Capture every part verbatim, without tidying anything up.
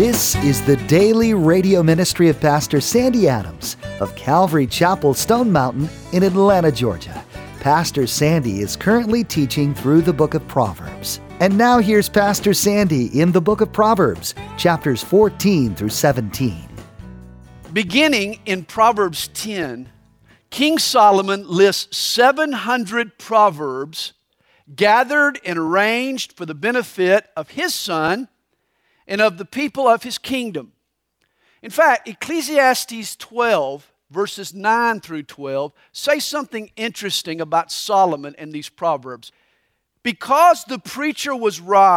This is the daily radio ministry of Pastor Sandy Adams of Calvary Chapel, Stone Mountain in Atlanta, Georgia. Pastor Sandy is currently teaching through the book of Proverbs. And now here's Pastor Sandy in the book of Proverbs, chapters fourteen through seventeen. Beginning in Proverbs ten, King Solomon lists seven hundred proverbs gathered and arranged for the benefit of his son and of the people of his kingdom. In fact, Ecclesiastes twelve, verses nine through twelve, say something interesting about Solomon and these proverbs. Because the preacher was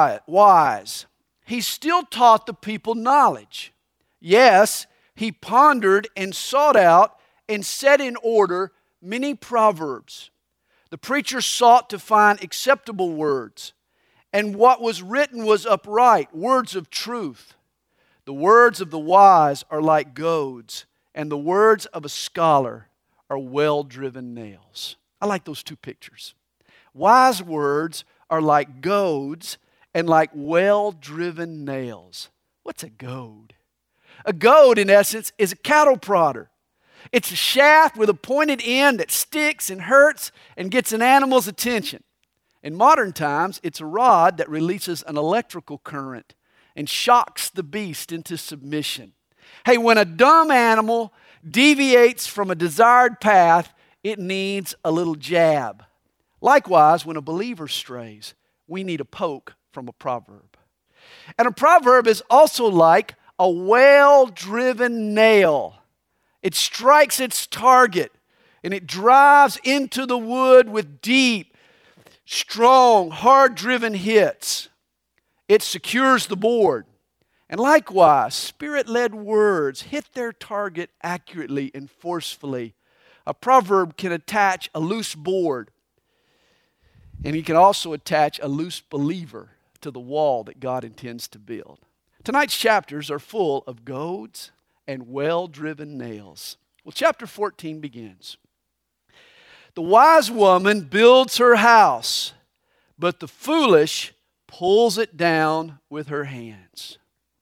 wise, he still taught the people knowledge. Yes, he pondered and sought out and set in order many proverbs. The preacher sought to find acceptable words, and what was written was upright, words of truth. The words of the wise are like goads, and the words of a scholar are well-driven nails. I like those two pictures. Wise words are like goads and like well-driven nails. What's a goad? A goad, in essence, is a cattle prodder. It's a shaft with a pointed end that sticks and hurts and gets an animal's attention. In modern times, it's a rod that releases an electrical current and shocks the beast into submission. Hey, when a dumb animal deviates from a desired path, it needs a little jab. Likewise, when a believer strays, we need a poke from a proverb. And a proverb is also like a well-driven nail. It strikes its target and it drives into the wood with deep, strong, hard-driven hits. It secures the board. And likewise, Spirit-led words hit their target accurately and forcefully. A proverb can attach a loose board, and he can also attach a loose believer to the wall that God intends to build. Tonight's chapters are full of goads and well-driven nails. Well, chapter fourteen begins. The wise woman builds her house, but the foolish pulls it down with her hands.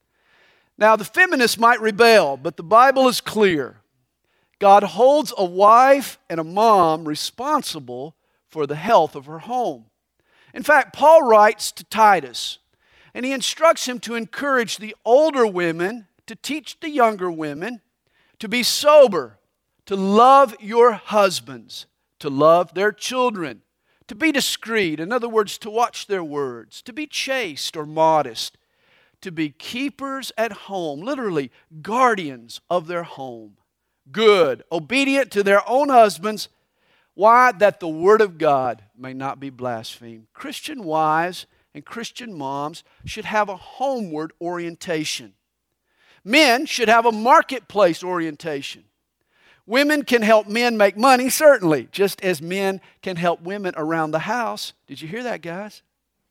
Now, the feminists might rebel, but the Bible is clear. God holds a wife and a mom responsible for the health of her home. In fact, Paul writes to Titus, and he instructs him to encourage the older women to teach the younger women to be sober, to love your husbands, to love their children, to be discreet, in other words, to watch their words, to be chaste or modest, to be keepers at home, literally guardians of their home, good, obedient to their own husbands. Why? That the word of God may not be blasphemed. Christian wives and Christian moms should have a homeward orientation. Men should have a marketplace orientation. Women can help men make money, certainly, just as men can help women around the house. Did you hear that, guys?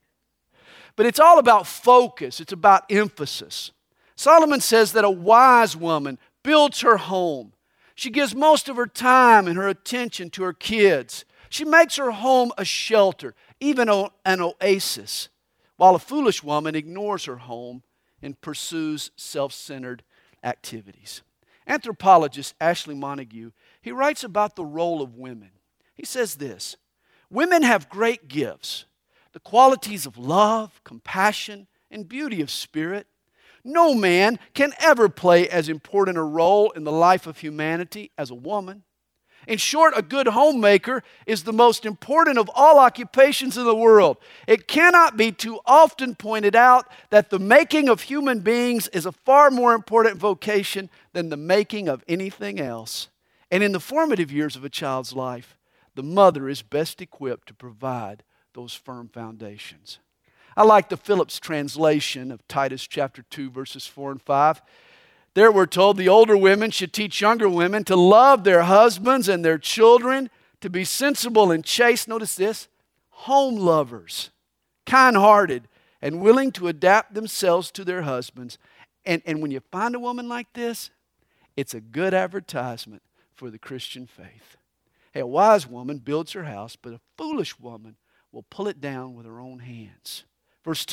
But it's all about focus. It's about emphasis. Solomon says that a wise woman builds her home. She gives most of her time and her attention to her kids. She makes her home a shelter, even an oasis, while a foolish woman ignores her home and pursues self-centered activities. Anthropologist Ashley Montague, he writes about the role of women. He says this: women have great gifts, the qualities of love, compassion, and beauty of spirit. No man can ever play as important a role in the life of humanity as a woman. In short, a good homemaker is the most important of all occupations in the world. It cannot be too often pointed out that the making of human beings is a far more important vocation than the making of anything else. And in the formative years of a child's life, the mother is best equipped to provide those firm foundations. I like the Phillips translation of Titus chapter two, verses four and five. There we're told the older women should teach younger women to love their husbands and their children, to be sensible and chaste. Notice this: home lovers, kind-hearted, and willing to adapt themselves to their husbands. And, and when you find a woman like this, it's a good advertisement for the Christian faith. Hey, a wise woman builds her house, but a foolish woman will pull it down with her own hands. Verse two,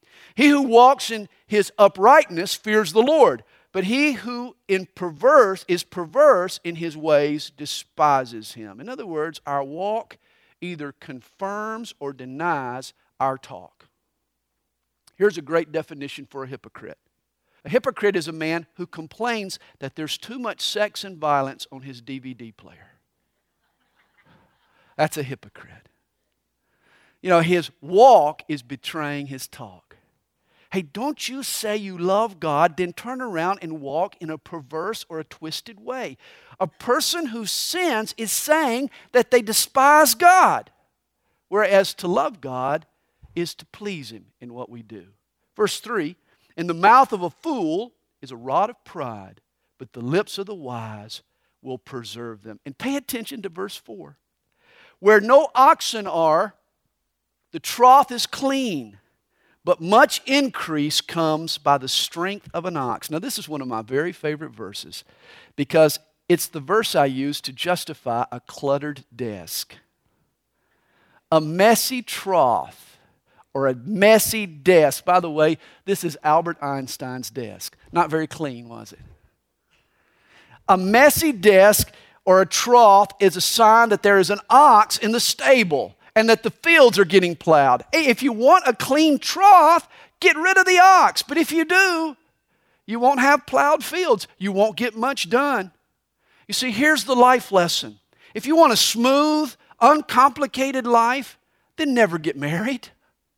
He who walks in his uprightness fears the Lord, but he who in perverse is perverse in his ways despises him. In other words, our walk either confirms or denies our talk. Here's a great definition for a hypocrite. A hypocrite is a man who complains that there's too much sex and violence on his D V D player. That's a hypocrite. You know, his walk is betraying his talk. Hey, don't you say you love God, then turn around and walk in a perverse or a twisted way. A person who sins is saying that they despise God, whereas to love God is to please Him in what we do. Verse three, in the mouth of a fool is a rod of pride, but the lips of the wise will preserve them. And pay attention to verse four. Where no oxen are, the trough is clean, but much increase comes by the strength of an ox. Now, this is one of my very favorite verses because it's the verse I use to justify a cluttered desk. A messy trough or a messy desk. By the way, this is Albert Einstein's desk. Not very clean, was it? A messy desk or a trough is a sign that there is an ox in the stable and that the fields are getting plowed. Hey, if you want a clean trough, get rid of the ox. But if you do, you won't have plowed fields. You won't get much done. You see, here's the life lesson. If you want a smooth, uncomplicated life, then never get married.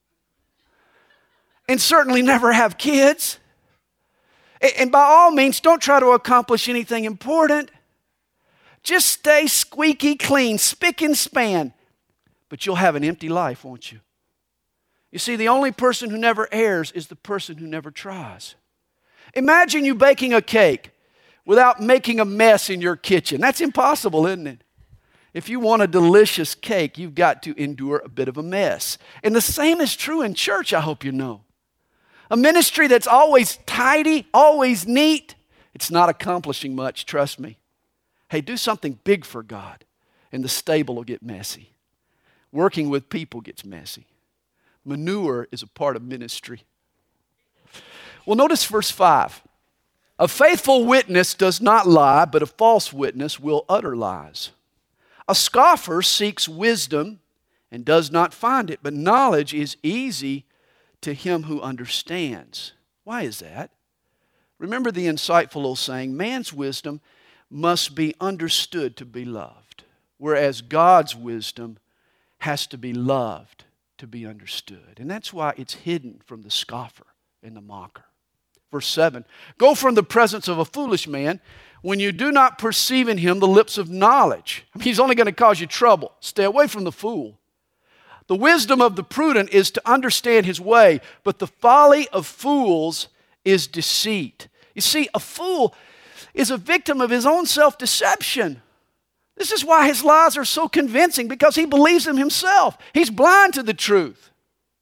And certainly never have kids. And by all means, don't try to accomplish anything important. Just stay squeaky clean, spick and span. But you'll have an empty life, won't you? You see, the only person who never errs is the person who never tries. Imagine you baking a cake without making a mess in your kitchen. That's impossible, isn't it? If you want a delicious cake, you've got to endure a bit of a mess. And the same is true in church, I hope you know. A ministry that's always tidy, always neat, it's not accomplishing much, trust me. Hey, do something big for God, and the stable will get messy. Working with people gets messy. Manure is a part of ministry. Well, notice verse five. A faithful witness does not lie, but a false witness will utter lies. A scoffer seeks wisdom and does not find it, but knowledge is easy to him who understands. Why is that? Remember the insightful old saying, man's wisdom must be understood to be loved, whereas God's wisdom has to be loved to be understood. And that's why it's hidden from the scoffer and the mocker. Verse seven, go from the presence of a foolish man when you do not perceive in him the lips of knowledge. I mean, he's only going to cause you trouble. Stay away from the fool. The wisdom of the prudent is to understand his way, but the folly of fools is deceit. You see, a fool is a victim of his own self-deception. This is why his lies are so convincing, because he believes them himself. He's blind to the truth.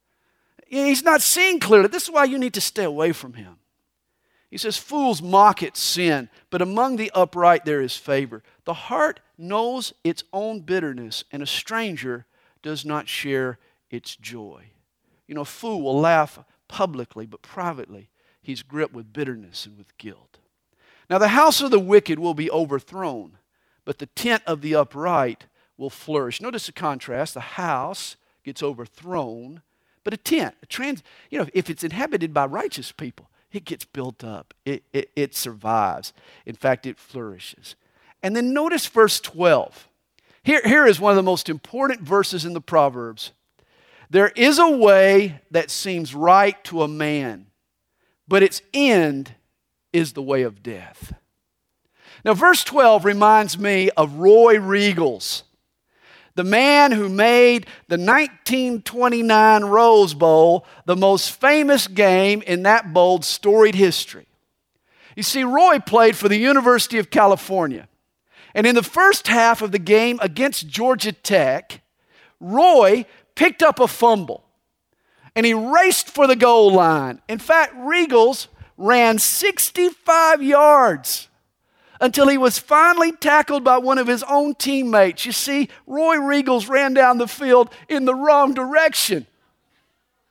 He's not seeing clearly. This is why you need to stay away from him. He says, fools mock at sin, but among the upright there is favor. The heart knows its own bitterness, and a stranger does not share its joy. You know, a fool will laugh publicly, but privately he's gripped with bitterness and with guilt. Now the house of the wicked will be overthrown, but the tent of the upright will flourish. Notice the contrast. The house gets overthrown, but a tent, a trans, you know, if it's inhabited by righteous people, it gets built up. It, it, it survives. In fact, it flourishes. And then notice verse twelve. Here, here is one of the most important verses in the Proverbs. There is a way that seems right to a man, but its end is the way of death. Now, verse twelve reminds me of Roy Riegels, the man who made the nineteen twenty-nine Rose Bowl the most famous game in that bowl's storied history. You see, Roy played for the University of California. And in the first half of the game against Georgia Tech, Roy picked up a fumble and he raced for the goal line. In fact, Riegels ran sixty-five yards until he was finally tackled by one of his own teammates. You see, Roy Riegels ran down the field in the wrong direction.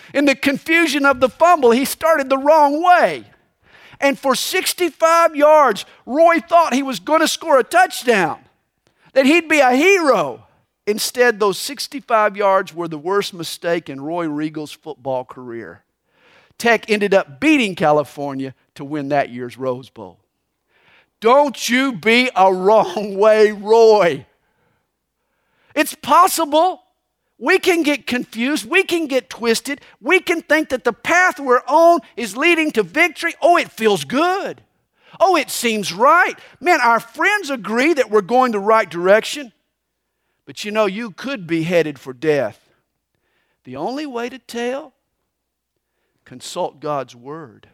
In the confusion of the fumble, he started the wrong way. And for sixty-five yards, Roy thought he was going to score a touchdown, that he'd be a hero. Instead, those sixty-five yards were the worst mistake in Roy Regal's football career. Tech ended up beating California to win that year's Rose Bowl. Don't you be a wrong way, Roy. It's possible. We can get confused. We can get twisted. We can think that the path we're on is leading to victory. Oh, it feels good. Oh, it seems right. Man, our friends agree that we're going the right direction. But you know, you could be headed for death. The only way to tell, consult God's Word.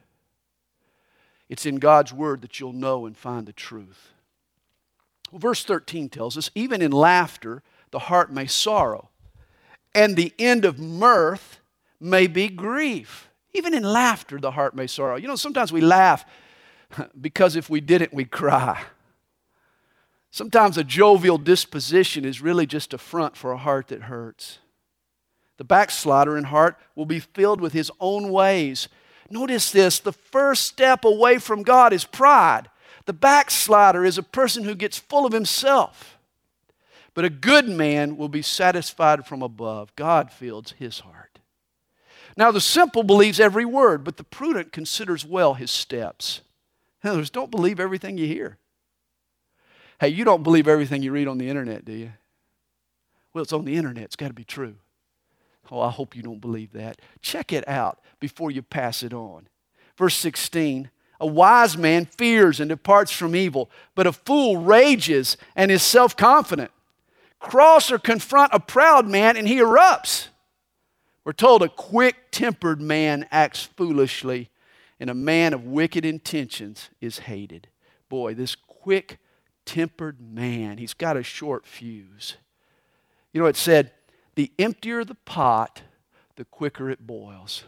It's in God's Word that you'll know and find the truth. Well, verse thirteen tells us, even in laughter, the heart may sorrow, and the end of mirth may be grief. Even in laughter, the heart may sorrow. You know, sometimes we laugh because if we didn't, we'd cry. Sometimes a jovial disposition is really just a front for a heart that hurts. The backslider in heart will be filled with his own ways. Notice this, the first step away from God is pride. The backslider is a person who gets full of himself. But a good man will be satisfied from above. God fills his heart. Now the simple believes every word, but the prudent considers well his steps. In other words, don't believe everything you hear. Hey, you don't believe everything you read on the internet, do you? Well, it's on the internet. It's got to be true. Oh, I hope you don't believe that. Check it out before you pass it on. Verse sixteen, a wise man fears and departs from evil, but a fool rages and is self-confident. Cross or confront a proud man and he erupts. We're told a quick-tempered man acts foolishly, and a man of wicked intentions is hated. Boy, this quick-tempered man, he's got a short fuse. You know, it said, the emptier the pot, the quicker it boils.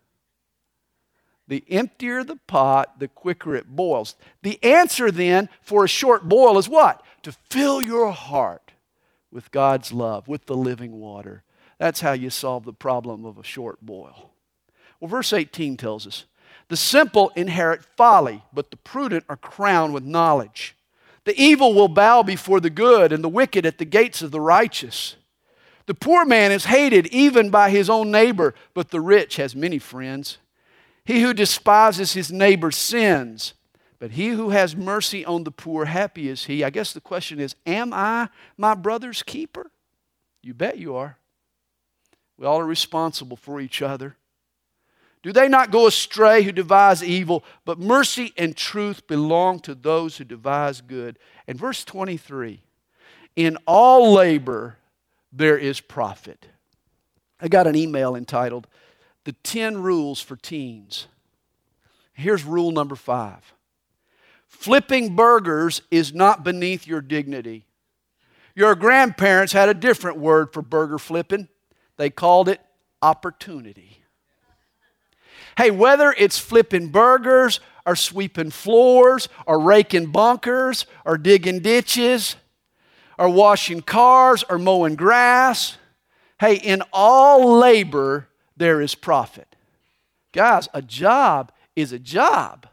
The emptier the pot, the quicker it boils. The answer then for a short boil is what? To fill your heart with God's love, with the living water. That's how you solve the problem of a short boil. Well, verse eighteen tells us, the simple inherit folly, but the prudent are crowned with knowledge. The evil will bow before the good, and the wicked at the gates of the righteous. The poor man is hated even by his own neighbor, but the rich has many friends. He who despises his neighbor sins, but he who has mercy on the poor, happy is he. I guess the question is, am I my brother's keeper? You bet you are. We all are responsible for each other. Do they not go astray who devise evil, but mercy and truth belong to those who devise good. And verse twenty-three, in all labor there is profit. I got an email entitled, The ten Rules for Teens. Here's rule number five. Flipping burgers is not beneath your dignity. Your grandparents had a different word for burger flipping. They called it opportunity. Hey, whether it's flipping burgers or sweeping floors or raking bunkers or digging ditches or washing cars or mowing grass, hey, in all labor there is profit. Guys, a job is a job.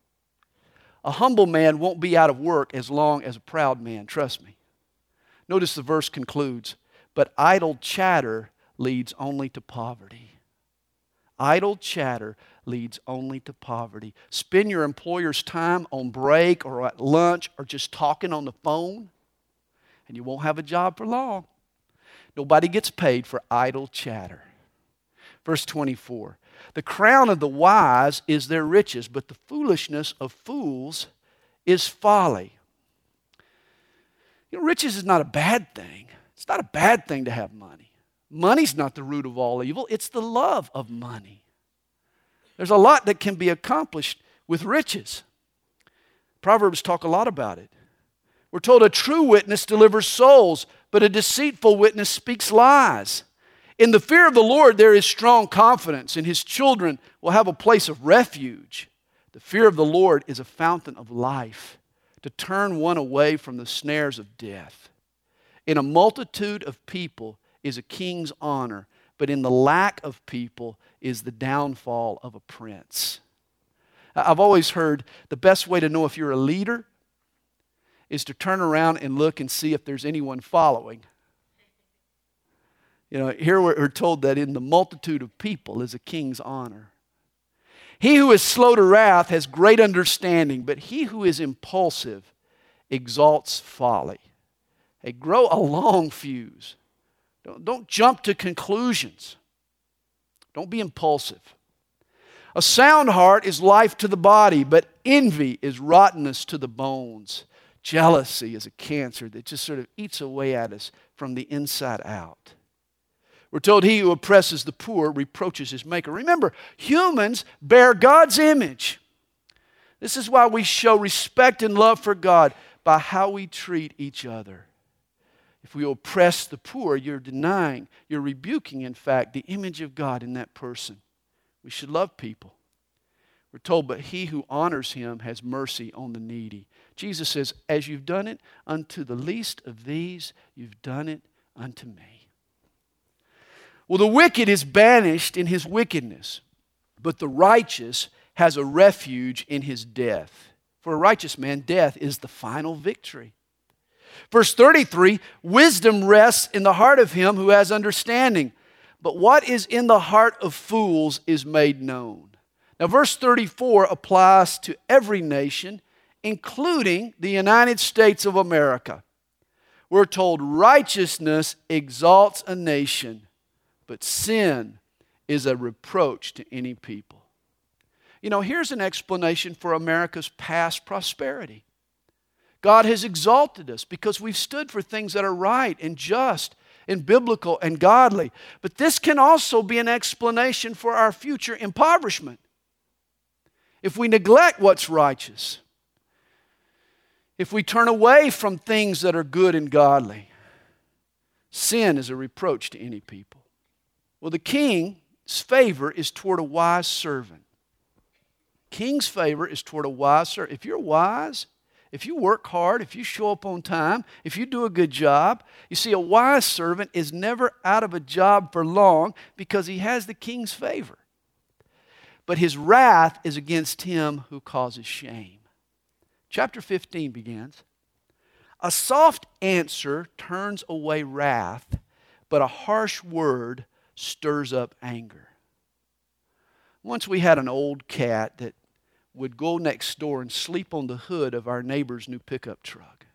A humble man won't be out of work as long as a proud man, trust me. Notice the verse concludes, but idle chatter leads only to poverty. Idle chatter leads only to poverty. Spend your employer's time on break or at lunch or just talking on the phone, and you won't have a job for long. Nobody gets paid for idle chatter. Verse twenty-four, the crown of the wise is their riches, but the foolishness of fools is folly. You know, riches is not a bad thing. It's not a bad thing to have money. Money's not the root of all evil. It's the love of money. There's a lot that can be accomplished with riches. Proverbs talk a lot about it. We're told a true witness delivers souls, but a deceitful witness speaks lies. In the fear of the Lord there is strong confidence, and His children will have a place of refuge. The fear of the Lord is a fountain of life, to turn one away from the snares of death. In a multitude of people is a king's honor, but in the lack of people is the downfall of a prince. I've always heard the best way to know if you're a leader is to turn around and look and see if there's anyone following. You know, here we're told that in the multitude of people is a king's honor. He who is slow to wrath has great understanding, but he who is impulsive exalts folly. Hey, grow a long fuse. Don't, don't jump to conclusions. Don't be impulsive. A sound heart is life to the body, but envy is rottenness to the bones. Jealousy is a cancer that just sort of eats away at us from the inside out. We're told he who oppresses the poor reproaches his maker. Remember, humans bear God's image. This is why we show respect and love for God by how we treat each other. If we oppress the poor, you're denying, you're rebuking, in fact, the image of God in that person. We should love people. We're told, but he who honors him has mercy on the needy. Jesus says, as you've done it unto the least of these, you've done it unto me. Well, the wicked is banished in his wickedness, but the righteous has a refuge in his death. For a righteous man, death is the final victory. Verse thirty-three, wisdom rests in the heart of him who has understanding, but what is in the heart of fools is made known. Now, verse thirty-four applies to every nation, including the United States of America. We're told righteousness exalts a nation, but sin is a reproach to any people. You know, here's an explanation for America's past prosperity. God has exalted us because we've stood for things that are right and just and biblical and godly. But this can also be an explanation for our future impoverishment. If we neglect what's righteous, if we turn away from things that are good and godly, sin is a reproach to any people. Well, the king's favor is toward a wise servant. King's favor is toward a wise servant. If you're wise, if you work hard, if you show up on time, if you do a good job, you see, a wise servant is never out of a job for long because he has the king's favor. But his wrath is against him who causes shame. Chapter fifteen begins. A soft answer turns away wrath, but a harsh word stirs up anger. Once we had an old cat that would go next door and sleep on the hood of our neighbor's new pickup truck.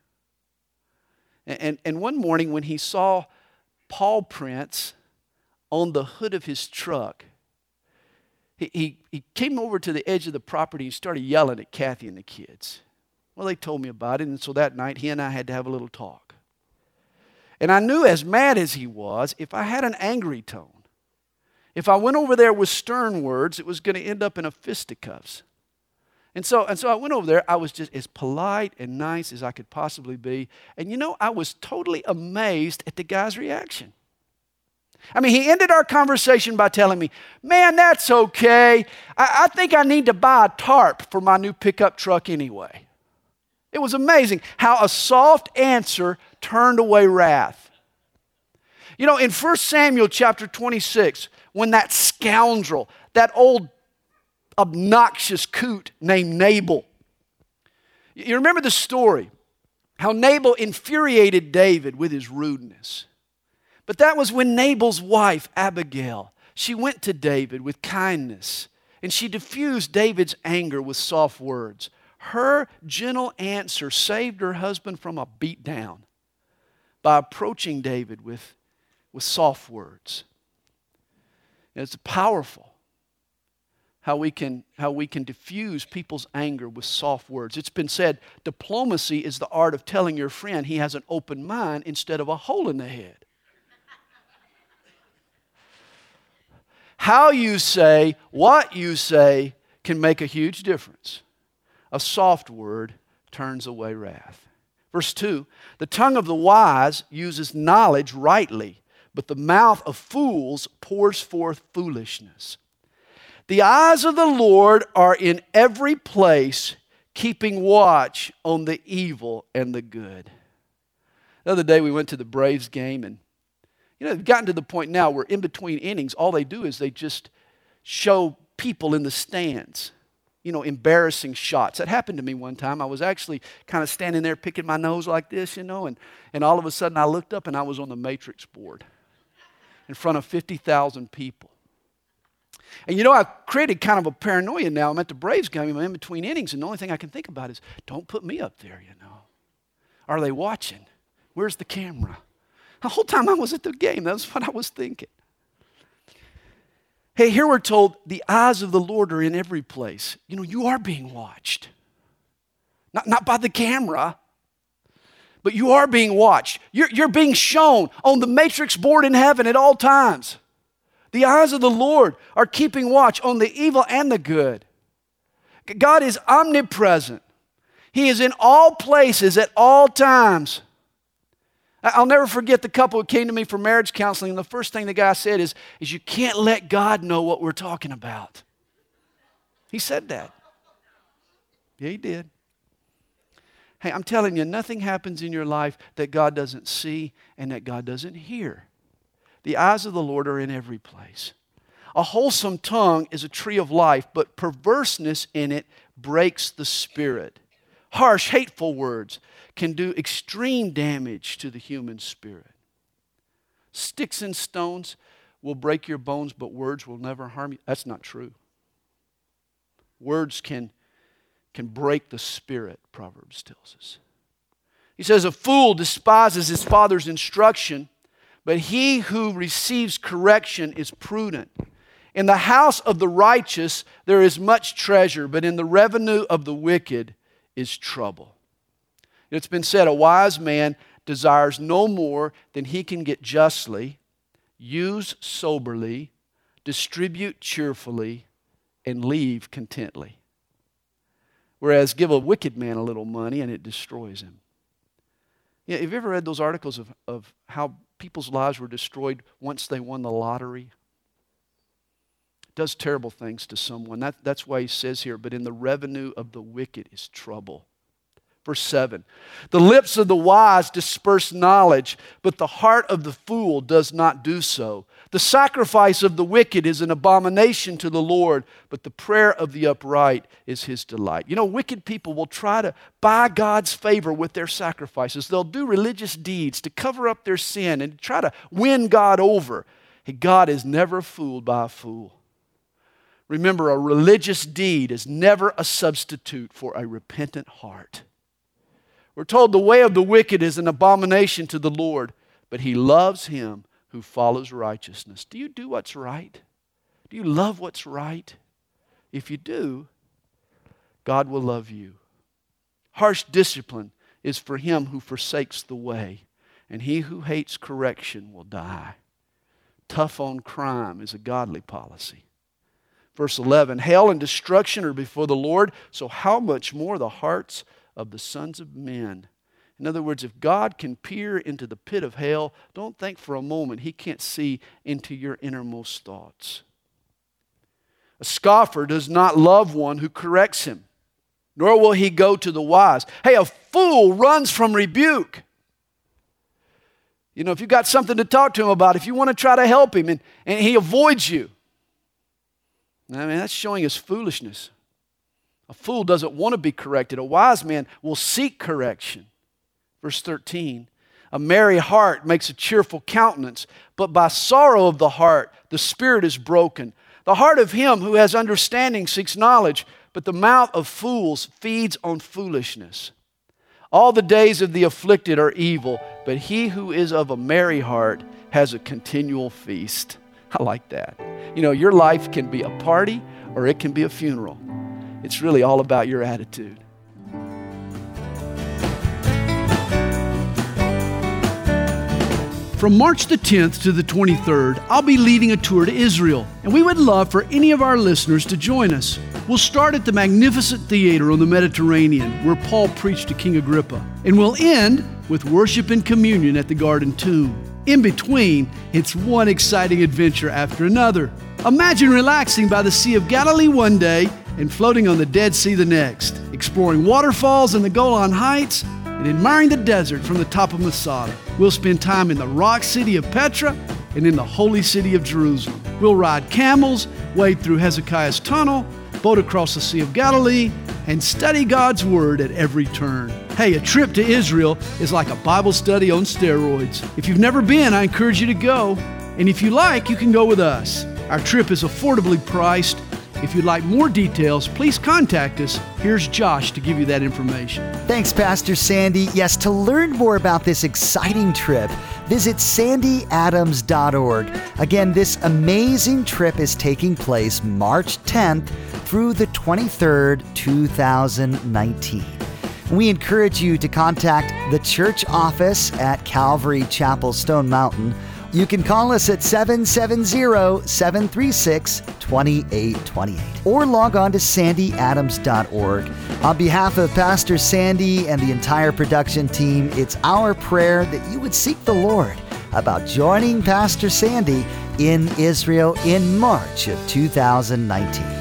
And, and, and one morning when he saw paw prints on the hood of his truck, he, he, he came over to the edge of the property and started yelling at Kathy and the kids. Well, they told me about it, and so that night he and I had to have a little talk. And I knew, as mad as he was, if I had an angry tone, if I went over there with stern words, it was going to end up in a fisticuffs. And so, and so I went over there. I was just as polite and nice as I could possibly be. And you know, I was totally amazed at the guy's reaction. I mean, he ended our conversation by telling me, man, that's okay. I, I think I need to buy a tarp for my new pickup truck anyway. It was amazing how a soft answer turned away wrath. You know, in First Samuel chapter twenty-six, when that scoundrel, that old obnoxious coot named Nabal. You remember the story, how Nabal infuriated David with his rudeness. But that was when Nabal's wife, Abigail, she went to David with kindness, and she diffused David's anger with soft words. Her gentle answer saved her husband from a beatdown by approaching David with, with soft words. And it's powerful. How we can how we can diffuse people's anger with soft words. It's been said, diplomacy is the art of telling your friend he has an open mind instead of a hole in the head. How you say, what you say can make a huge difference. A soft word turns away wrath. Verse two, the tongue of the wise uses knowledge rightly, but the mouth of fools pours forth foolishness. The eyes of the Lord are in every place, keeping watch on the evil and the good. The other day we went to the Braves game, and you know, they've gotten to the point now where in between innings, all they do is they just show people in the stands, you know, embarrassing shots. That happened to me one time. I was actually kind of standing there picking my nose like this, you know, and, and all of a sudden I looked up and I was on the Matrix board in front of fifty thousand people. And you know, I've created kind of a paranoia now. I'm at the Braves game, I'm in between innings, and the only thing I can think about is, don't put me up there, you know. Are they watching? Where's the camera? The whole time I was at the game, that's what I was thinking. Hey, here we're told the eyes of the Lord are in every place. You know, you are being watched. Not, not by the camera, but you are being watched. You're, you're being shown on the matrix board in heaven at all times. The eyes of the Lord are keeping watch on the evil and the good. God is omnipresent. He is in all places at all times. I'll never forget the couple who came to me for marriage counseling, and the first thing the guy said is, is you can't let God know what we're talking about. He said that. Yeah, he did. Hey, I'm telling you, nothing happens in your life that God doesn't see and that God doesn't hear. The eyes of the Lord are in every place. A wholesome tongue is a tree of life, but perverseness in it breaks the spirit. Harsh, hateful words can do extreme damage to the human spirit. Sticks and stones will break your bones, but words will never harm you. That's not true. Words can, can break the spirit, Proverbs tells us. He says, a fool despises his father's instruction, but he who receives correction is prudent. In the house of the righteous there is much treasure, but in the revenue of the wicked is trouble. It's been said, a wise man desires no more than he can get justly, use soberly, distribute cheerfully, and leave contently. Whereas give a wicked man a little money and it destroys him. Yeah, have you ever read those articles of, of how people's lives were destroyed once they won the lottery? It does terrible things to someone. That, that's why he says here, but in the revenue of the wicked is trouble. Verse seven, the lips of the wise disperse knowledge, but the heart of the fool does not do so. The sacrifice of the wicked is an abomination to the Lord, but the prayer of the upright is his delight. You know, wicked people will try to buy God's favor with their sacrifices. They'll do religious deeds to cover up their sin and try to win God over. Hey, God is never fooled by a fool. Remember, a religious deed is never a substitute for a repentant heart. We're told the way of the wicked is an abomination to the Lord, but he loves him who follows righteousness. Do you do what's right? Do you love what's right? If you do, God will love you. Harsh discipline is for him who forsakes the way, and he who hates correction will die. Tough on crime is a godly policy. Verse eleven, hell and destruction are before the Lord, so how much more the hearts of the sons of men. In other words, if God can peer into the pit of hell, don't think for a moment he can't see into your innermost thoughts. A scoffer does not love one who corrects him, nor will he go to the wise. Hey, a fool runs from rebuke. You know, if you've got something to talk to him about, if you want to try to help him and, and he avoids you, I mean, that's showing his foolishness. A fool doesn't want to be corrected. A wise man will seek correction. Verse thirteen, a merry heart makes a cheerful countenance, but by sorrow of the heart the spirit is broken. The heart of him who has understanding seeks knowledge, but the mouth of fools feeds on foolishness. All the days of the afflicted are evil, but he who is of a merry heart has a continual feast. I like that. You know, your life can be a party or it can be a funeral. It's really all about your attitude. From March the tenth to the twenty-third, I'll be leading a tour to Israel, and we would love for any of our listeners to join us. We'll start at the magnificent theater on the Mediterranean, where Paul preached to King Agrippa, and we'll end with worship and communion at the Garden Tomb. In between, it's one exciting adventure after another. Imagine relaxing by the Sea of Galilee one day and floating on the Dead Sea the next, exploring waterfalls in the Golan Heights, and admiring the desert from the top of Masada. We'll spend time in the rock city of Petra and in the holy city of Jerusalem. We'll ride camels wade through Hezekiah's tunnel, boat across the Sea of Galilee, and study God's Word at every turn. Hey, a trip to Israel is like a Bible study on steroids. If you've never been, I encourage you to go. And if you like, you can go with us. Our trip is affordably priced. If you'd like more details, please contact us. Here's Josh to give you that information. Thanks, Pastor Sandy. Yes, to learn more about this exciting trip, visit sandy adams dot org. Again, this amazing trip is taking place March tenth through the twenty-third, two thousand nineteen. We encourage you to contact the church office at Calvary Chapel Stone Mountain. You can call us at seven seven zero, seven three six, two eight two eight or log on to sandy adams dot org. On behalf of Pastor Sandy and the entire production team, it's our prayer that you would seek the Lord about joining Pastor Sandy in Israel in March of two thousand nineteen.